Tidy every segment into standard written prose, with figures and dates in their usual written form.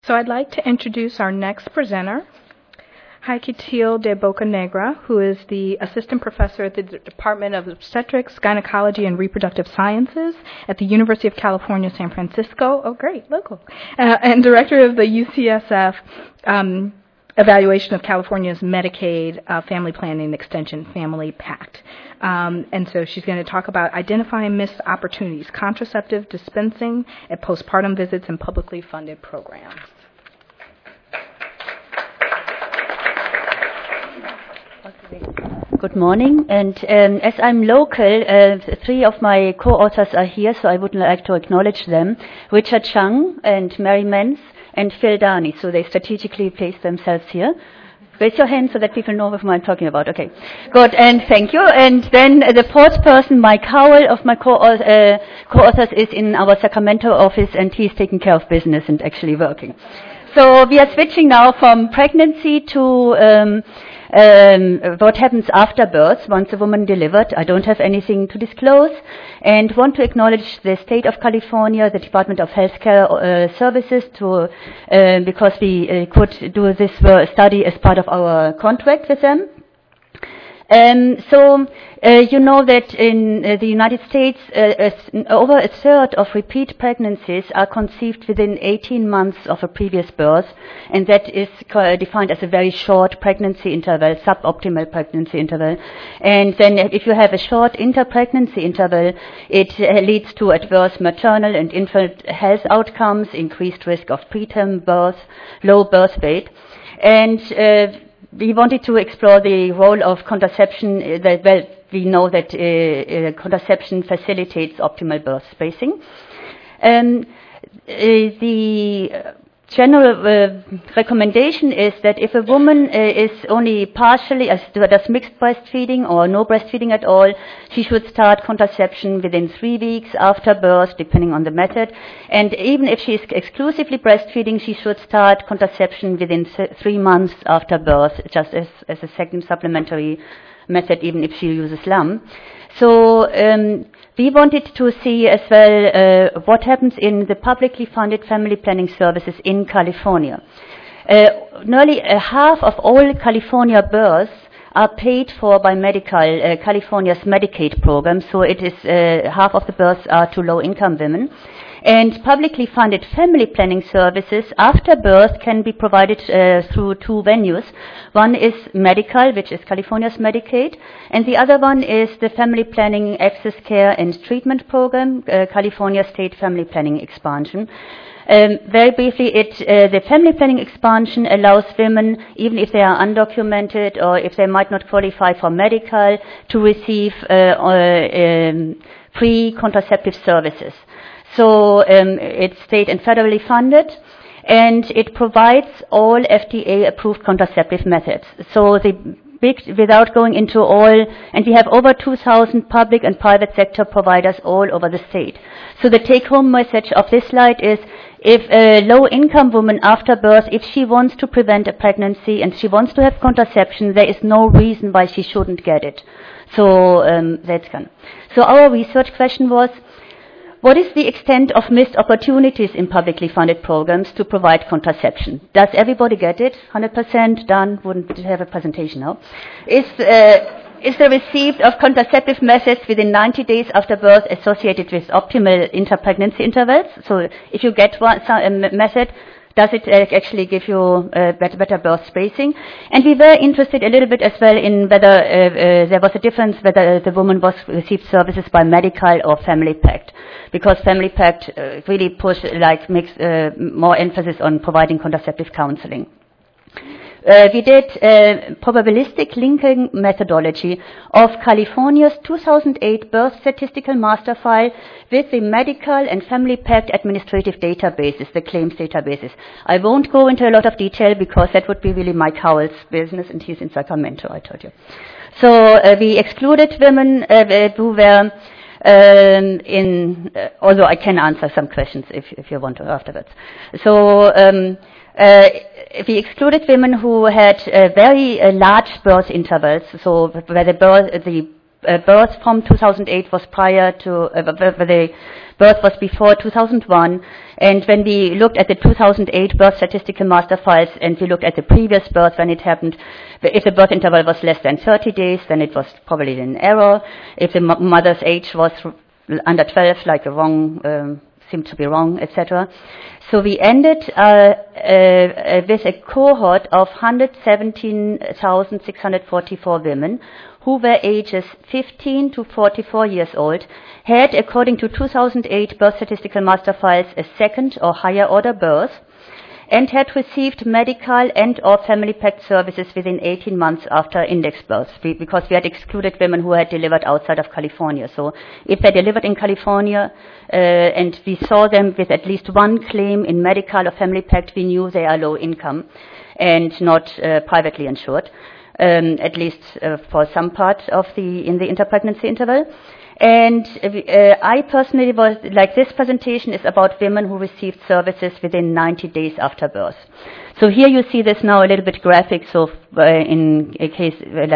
So I'd like to introduce our next presenter, Heike Thiel de Bocanegra, who is the Assistant Professor at the Department of Obstetrics, Gynecology, and Reproductive Sciences at the University of California, San Francisco. Oh, great, local. And Director of the UCSF Evaluation of California's Medicaid Family Planning Extension Family Pact. And so she's going to talk about identifying missed opportunities, contraceptive dispensing at postpartum visits and publicly funded programs. Good morning, and as I'm local, three of my co-authors are here, so I would like to acknowledge them: Richard Chung and Mary Menz and Phil Darney. So they strategically placed themselves here. Raise your hand so that people know whom I'm talking about. Okay, good, and thank you. And then the fourth person, Mike Howell, of my co-authors, is in our Sacramento office, and he's taking care of business and actually working. So we are switching now from pregnancy to what happens after birth, once a woman delivered. I don't have anything to disclose, and want to acknowledge the state of California, the Department of Healthcare Services, because we could do this study as part of our contract with them. You know that in the United States, over a third of repeat pregnancies are conceived within 18 months of a previous birth, and that is defined as a very short pregnancy interval, suboptimal pregnancy interval. And then if you have a short inter-pregnancy interval, it leads to adverse maternal and infant health outcomes, increased risk of preterm birth, low birth weight. And we wanted to explore the role of contraception. We know that contraception facilitates optimal birth spacing. The general recommendation is that if a woman is only partially, does mixed breastfeeding or no breastfeeding at all, she should start contraception within 3 weeks after birth, depending on the method. And even if she is exclusively breastfeeding, she should start contraception within 3 months after birth, just as a second supplementary method, even if she uses LAM. So we wanted to see as well what happens in the publicly funded family planning services in California. Nearly half of all California births are paid for by California's Medicaid program, so it is half of the births are to low-income women. And publicly funded family planning services after birth can be provided through 2 venues. One is medical, which is California's Medicaid, and the other one is the Family Planning Access Care and Treatment Program, California State Family Planning Expansion. Very briefly, the family planning expansion allows women, even if they are undocumented or if they might not qualify for medical, to receive free contraceptive services. So it's state and federally funded, and it provides all FDA-approved contraceptive methods. So without going into all, and we have over 2,000 public and private sector providers all over the state. So the take-home message of this slide is, if a low-income woman after birth, if she wants to prevent a pregnancy and she wants to have contraception, there is no reason why she shouldn't get it. So that's kind. So our research question was, what is the extent of missed opportunities in publicly funded programs to provide contraception? Does everybody get it? 100% done? Wouldn't have a presentation now. Is the receipt of contraceptive methods within 90 days after birth associated with optimal inter-pregnancy intervals? So if you get a method, does it actually give you better birth spacing? And we were interested a little bit as well in whether there was a difference whether the woman received services by medical or family pact, because family pact really makes more emphasis on providing contraceptive counseling. We did probabilistic linking methodology of California's 2008 birth statistical master file with the medical and family pact administrative databases, the claims databases. I won't go into a lot of detail because that would be really Mike Howell's business, and he's in Sacramento, I told you. So we excluded women who were although I can answer some questions if you want to afterwards. So we excluded women who had very large birth intervals, so where the birth from 2008 was prior to, where the birth was before 2001, And when we looked at the 2008 birth statistical master files and we looked at the previous birth when it happened, if the birth interval was less than 30 days, then it was probably an error. If the mother's age was under 12, like a wrong, seemed to be wrong, etc. So we ended with a cohort of 117,644 women who were ages 15 to 44 years old, had, according to 2008 birth statistical master files, a second or higher order birth, and had received medical and or family packed services within 18 months after index birth, because we had excluded women who had delivered outside of California. So if they delivered in California and we saw them with at least one claim in medical or family packed, we knew they are low income and not privately insured, at least for some part of in the interpregnancy interval. And I personally was, like, this presentation is about women who received services within 90 days after birth. So here you see this now a little bit graphic, so in a case,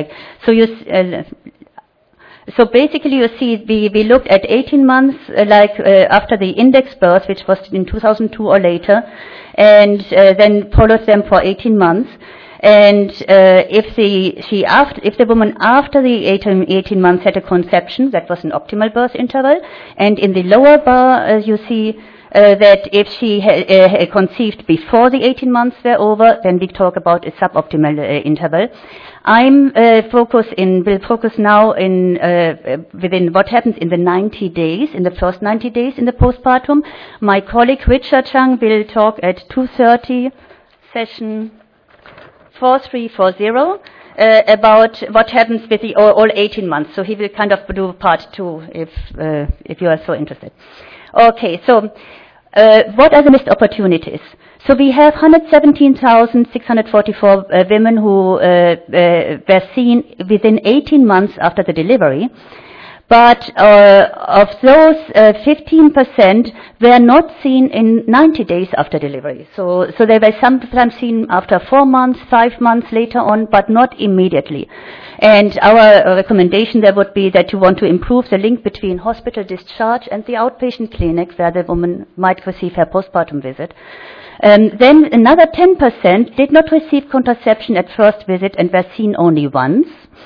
so basically you see we looked at 18 months, after the index birth, which was in 2002 or later, and then followed them for 18 months. And if the woman after the 18 months had a conception, that was an optimal birth interval. And in the lower bar, you see that if she conceived before the 18 months were over, then we talk about a suboptimal interval. Will focus now within what happens in the 90 days, in the first 90 days in the postpartum. My colleague Richard Chang will talk at 2:30 session 4340 about what happens with all 18 months. So he will kind of do part 2 if you are so interested. Okay, so what are the missed opportunities? So we have 117,644 women who were seen within 18 months after the delivery. But of those, 15% were not seen in 90 days after delivery. So they were sometimes seen after 4 months, 5 months later on, but not immediately. And our recommendation there would be that you want to improve the link between hospital discharge and the outpatient clinic where the woman might receive her postpartum visit. Then another 10% did not receive contraception at first visit and were seen only once.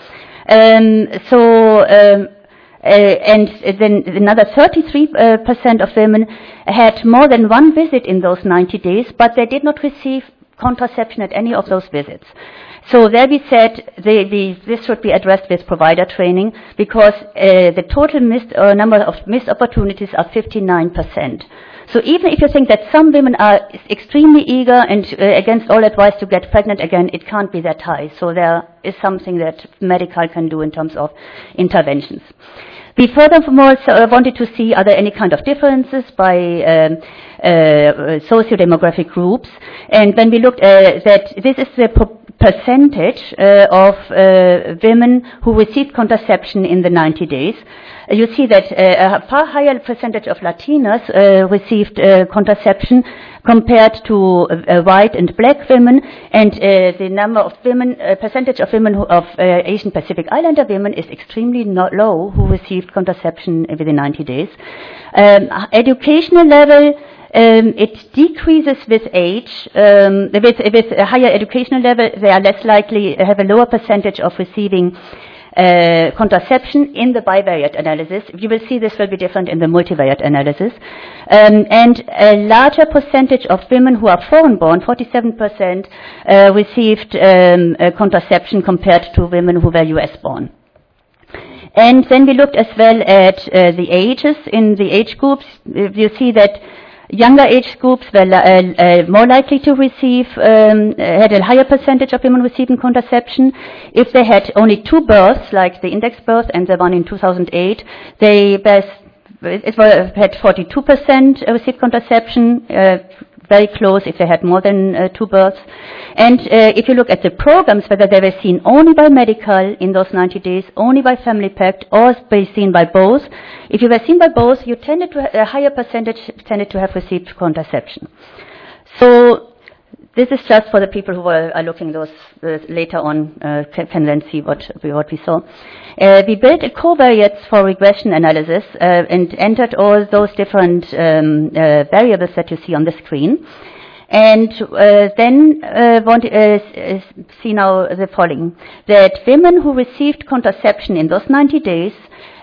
And then another 33% of women had more than one visit in those 90 days, but they did not receive contraception at any of those visits. So there we said this should be addressed with provider training, because the total number of missed opportunities are 59%. So even if you think that some women are extremely eager and against all advice to get pregnant again, it can't be that high. So there is something that medical can do in terms of interventions. We furthermore wanted to see are there any kind of differences by socio-demographic groups. And when we looked at that, this is the percentage of women who received contraception in the 90 days. You see that a far higher percentage of Latinas received contraception compared to white and black women, and the number of women, percentage of women of Asian Pacific Islander women is extremely low who received contraception within 90 days. Educational level, it decreases with age. With a higher educational level, they are less likely have a lower percentage of receiving contraception in the bivariate analysis. You will see this will be different in the multivariate analysis. And a larger percentage of women who are foreign-born, 47%, received contraception compared to women who were US-born. And then we looked as well at the ages. In the age groups, you see that younger age groups were more likely to receive, had a higher percentage of women receiving contraception. If they had only 2 births, like the index birth and the one in 2008, they had 42% received contraception, very close if they had more than 2 births. And if you look at the programs, whether they were seen only by medical in those 90 days, only by family packed, or be seen by both, if you were seen by both, you tended to a higher percentage tended to have received contraception. So this is just for the people who are looking those later on, can then see what we saw. We built a covariates for regression analysis and entered all those different variables that you see on the screen. And then see now the following, that women who received contraception in those 90 days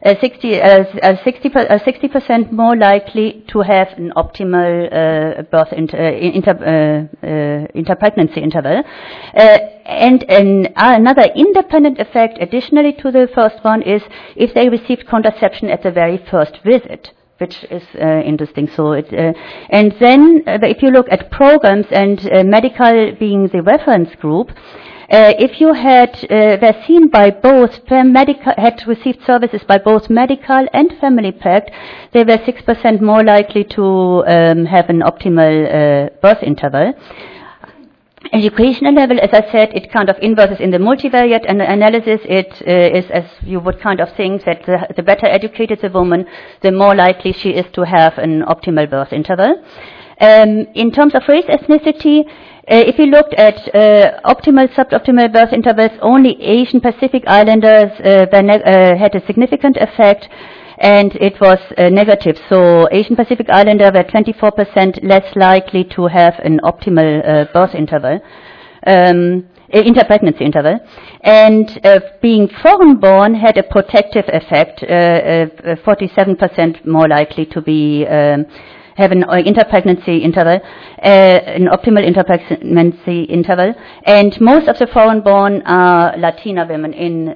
60% more likely to have an optimal birth interpregnancy interval. And another independent effect, additionally to the first one, is if they received contraception at the very first visit, which is interesting. So, and then if you look at programs and medical being the reference group, if you had were seen by both had received services by both medical and family pact, they were 6% more likely to have an optimal birth interval. Educational level, as I said, it kind of inverses in the multivariate analysis. It is, as you would kind of think, that the better educated the woman, the more likely she is to have an optimal birth interval. In terms of race ethnicity, if you looked at optimal, suboptimal birth intervals, only Asian Pacific Islanders had a significant effect, and it was negative. So Asian Pacific Islander were 24% less likely to have an optimal birth interval, interpregnancy interval. And being foreign-born had a protective effect, 47% more likely to be have an interpregnancy interval, an optimal interpregnancy interval, and most of the foreign-born are Latina women in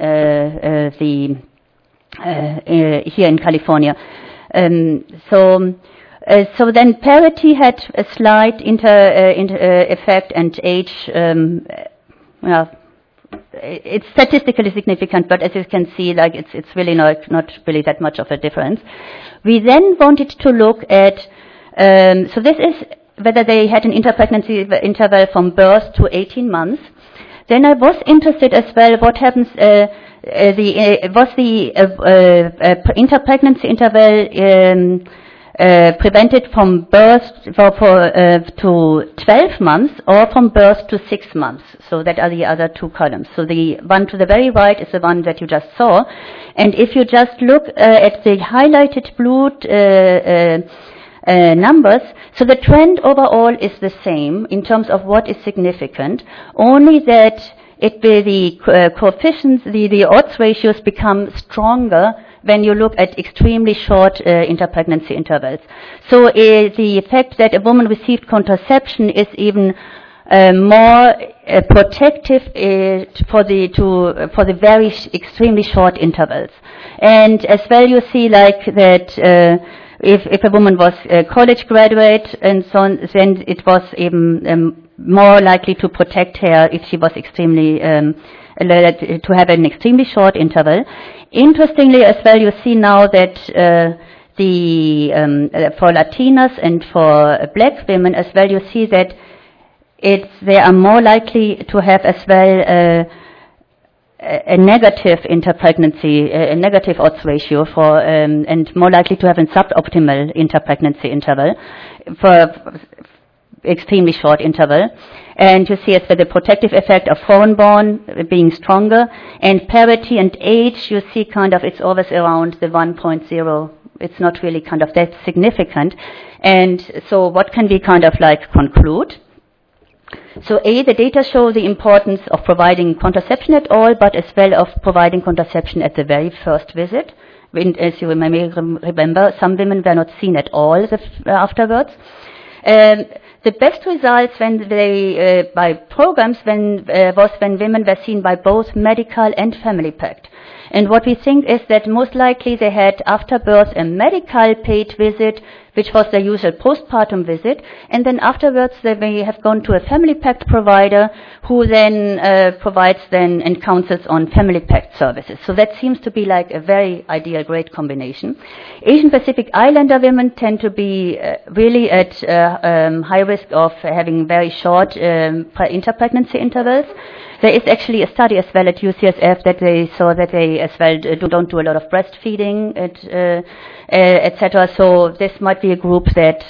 here in California. So then parity had a slight effect, and age, well, it's statistically significant, but as you can see, like it's really not really that much of a difference. We then wanted to look at so this is whether they had an interpregnancy interval from birth to 18 months. Then I was interested as well what happens, was the interpregnancy interval prevented from birth to 12 months or from birth to 6 months. So that are the other two columns. So the one to the very right is the one that you just saw. And if you just look at the highlighted blue numbers, so the trend overall is the same in terms of what is significant, only that the coefficients, the odds ratios become stronger when you look at extremely short interpregnancy intervals. So the effect that a woman received contraception is even more protective for the very extremely short intervals. And as well, you see like that if a woman was a college graduate and so on, then it was even more likely to protect her if she was extremely to have an extremely short interval. Interestingly, as well, you see now that for Latinas and for black women as well, you see that they are more likely to have as well a negative interpregnancy, a negative odds ratio for, and more likely to have a suboptimal interpregnancy interval for extremely short interval. And you see as well the protective effect of foreign-born being stronger, and parity and age, you see kind of it's always around the 1.0. It's not really kind of that significant. And so what can we kind of like conclude? So the data show the importance of providing contraception at all, but as well of providing contraception at the very first visit. As you may remember, some women were not seen at all afterwards. The best results when they by programs was when women were seen by both medical and family pact. And what we think is that most likely they had after birth a medical paid visit, which was their usual postpartum visit, and then afterwards they may have gone to a family pact provider who then provides then and counsels on family pact services. So that seems to be like a very ideal, great combination. Asian Pacific Islander women tend to be really at high risk of having very short interpregnancy intervals. There is actually a study as well at UCSF that they saw that they as well don't do a lot of breastfeeding, etc. So this might be a group that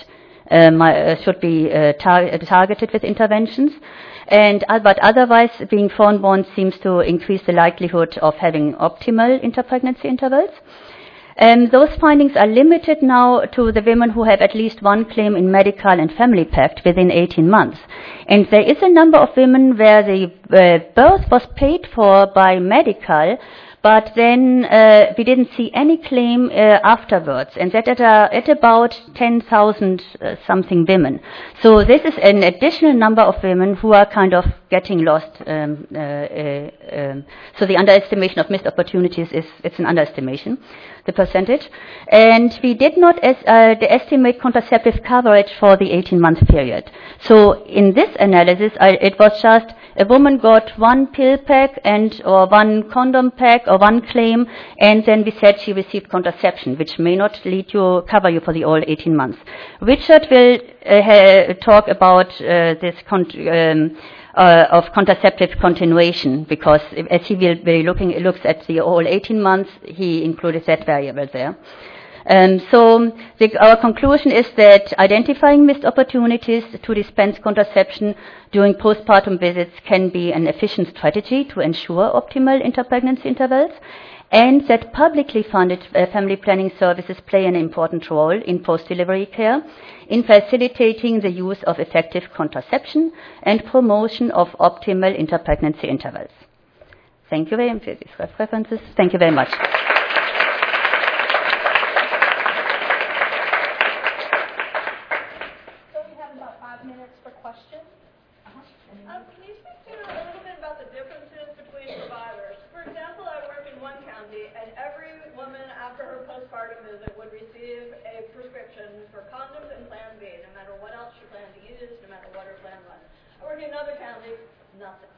should be targeted with interventions. But otherwise, being foreign-born seems to increase the likelihood of having optimal interpregnancy intervals. Those findings are limited now to the women who have at least one claim in Medical and Family Pact within 18 months. And there is a number of women where the birth was paid for by Medical, but then we didn't see any claim afterwards, and that at about 10,000 something women. So this is an additional number of women who are kind of getting lost. So the underestimation of missed opportunities it's an underestimation, the percentage. And we did not estimate contraceptive coverage for the 18-month period. So in this analysis, it was just a woman got one pill pack or one condom pack or one claim, and then we said she received contraception, which may not cover you for the all 18 months. Richard will talk about this of contraceptive continuation, because as he will be looks at the all 18 months, he included that variable there. So our conclusion is that identifying missed opportunities to dispense contraception during postpartum visits can be an efficient strategy to ensure optimal interpregnancy intervals, and that publicly funded family planning services play an important role in post-delivery care in facilitating the use of effective contraception and promotion of optimal interpregnancy intervals. Thank you very much for these references. Thank you very much. Can you speak to a little bit about the differences between providers? For example, I work in one county, and every woman after her postpartum visit would receive a prescription for condoms and Plan B, no matter what else she planned to use, no matter what her plan was. I work in another county, nothing.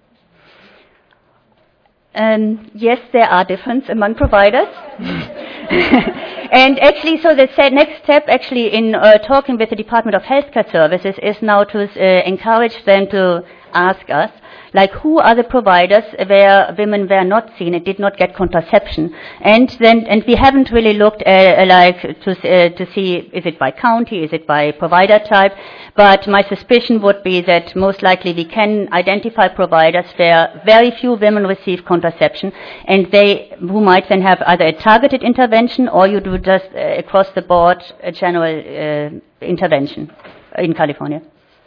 Yes, there are differences among providers. And actually, so the next step actually in talking with the Department of Healthcare Services is now to encourage them to ask us, like, who are the providers where women were not seen and did not get contraception, and we haven't really looked to see, is it by county, is it by provider type, but my suspicion would be that most likely we can identify providers where very few women receive contraception, and who might then have either a targeted intervention or you do just across the board a general intervention in California.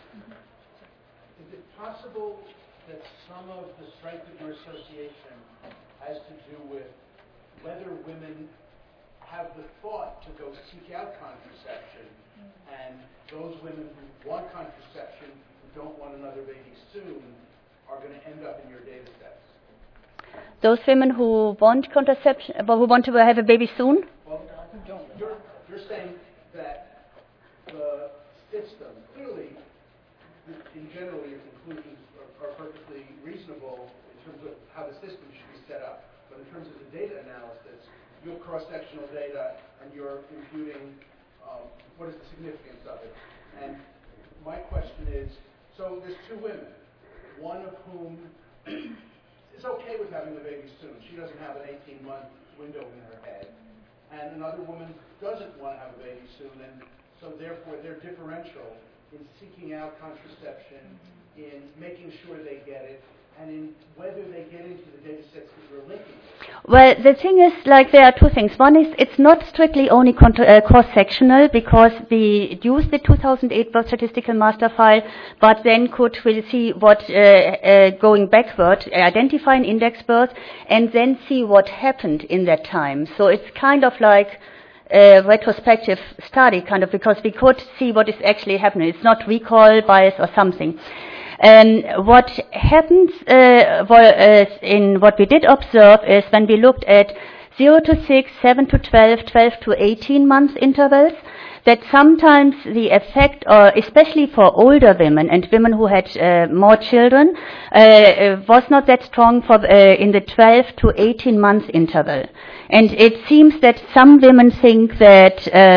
Whether women have the thought to go seek out contraception, and those women who want contraception, who don't want another baby soon, are going to end up in your data sets. Those women who want contraception, who want to have a baby soon? Well, you're saying that the system, clearly, in general, your conclusions are perfectly reasonable in terms of how the system should be set up. But in terms of the data analysis, you have cross-sectional data, and you're imputing what is the significance of it. And my question is, so there's two women, one of whom is okay with having the baby soon. She doesn't have an 18-month window in her head. And another woman doesn't want to have a baby soon, and so therefore they're differential in seeking out contraception, in making sure they get it, and in whether they get into the data sets that you're linking. Well, the thing is, there are two things. One is, it's not strictly only cross-sectional, because we used the 2008 birth statistical master file, but then could really see what, going backward, identify an index birth, and then see what happened in that time. So it's kind of like a retrospective study, because we could see what is actually happening. It's not recall bias or something. What happens in what we did observe is when we looked at 0 to 6, 7 to 12, 12 to 18 months intervals, that sometimes the effect, especially for older women and women who had more children, was not that strong in the 12 to 18 months interval. And it seems that some women think that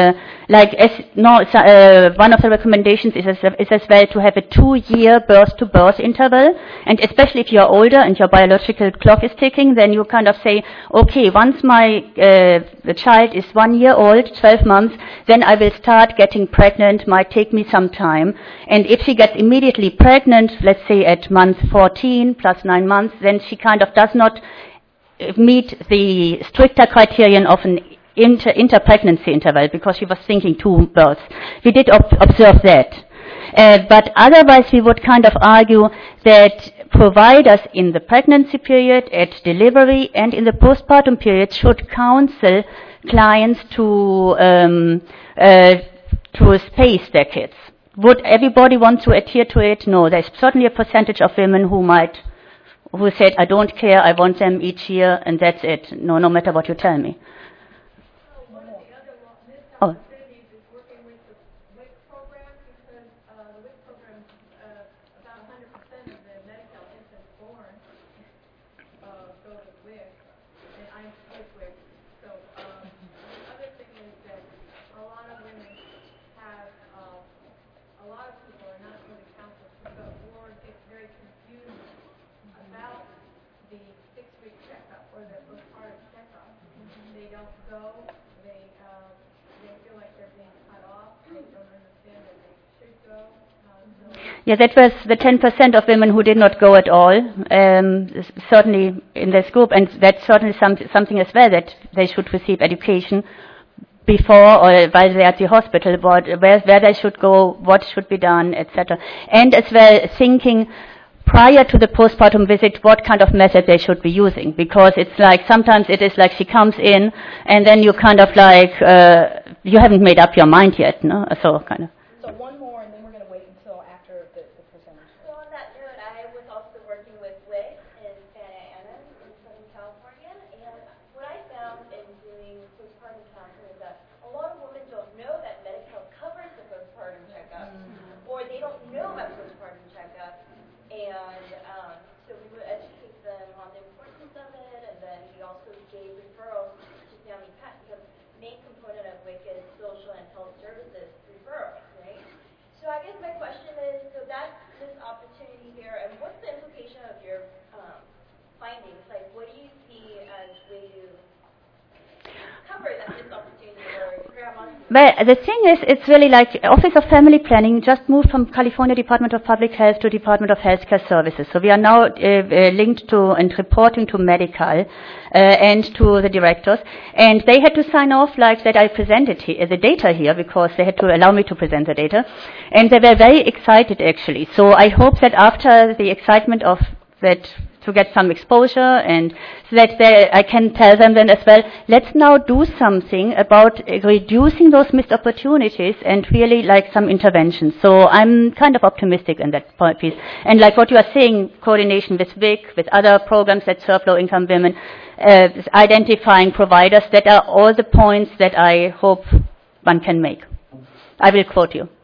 one of the recommendations is as well to have a 2-year birth-to-birth interval, and especially if you're older and your biological clock is ticking, then you kind of say, okay, once the child is 1 year old, 12 months, then I will start getting pregnant, might take me some time, and if she gets immediately pregnant, let's say at month 14 plus 9 months, then she kind of does not meet the stricter criterion of an inter-pregnancy interval, because she was thinking 2 births. We did observe that. But otherwise, we would kind of argue that providers in the pregnancy period, at delivery, and in the postpartum period should counsel clients to space their kids. Would everybody want to adhere to it? No. There's certainly a percentage of women who said, I don't care, I want them each year, and that's it. No matter what you tell me. Oh. Opportunities is working with the WIC program, because the WIC program, about 100% of the Medi-Cal infants born go with WIC, and I'm with WIC. So the other thing is that a lot of women have, a lot of people are not really counseled to go, or get very confused about the 6-week checkup or the postpartum checkup. They don't go. They feel like they're being cut off. They don't understand that they should go. Yeah, that was the 10% of women who did not go at all, certainly in this group, and that's certainly something as well, that they should receive education before or while they're at the hospital, where they should go, what should be done, etc. And as well thinking prior to the postpartum visit what kind of method they should be using, because it's like sometimes it is like she comes in and then you kind of like you haven't made up your mind yet, no? So kind of. So one more, and then we're going to wait until after the presenter. So on that note, I was also working with WIC in Santa Ana in Southern California, and what I found in doing postpartum counseling is that a lot of women don't know that Medi-Cal covers the postpartum checkup, or they don't know about postpartum checkup, and so we would educate them on the importance of it, and then we also gave referrals to family PAC, because the main component of WIC is social and health services referrals, right? So I guess my question is, so that's this opportunity here, and what's the implication of your findings? Like, what do you see as way to cover that this opportunity or grab onto? Well, the thing is, it's really like Office of Family Planning just moved from California Department of Public Health to Department of Healthcare Services. So we are now linked to and reporting to Medi-Cal and to the directors. And they had to sign off like that I presented the data here, because they had to allow me to present the data. And they were very excited, actually. So I hope that after the excitement of that, to get some exposure, and so that I can tell them then as well, let's now do something about reducing those missed opportunities and really like some interventions. So I'm kind of optimistic in that piece. And like what you are saying, coordination with WIC, with other programs that serve low-income women, identifying providers, that are all the points that I hope one can make. I will quote you.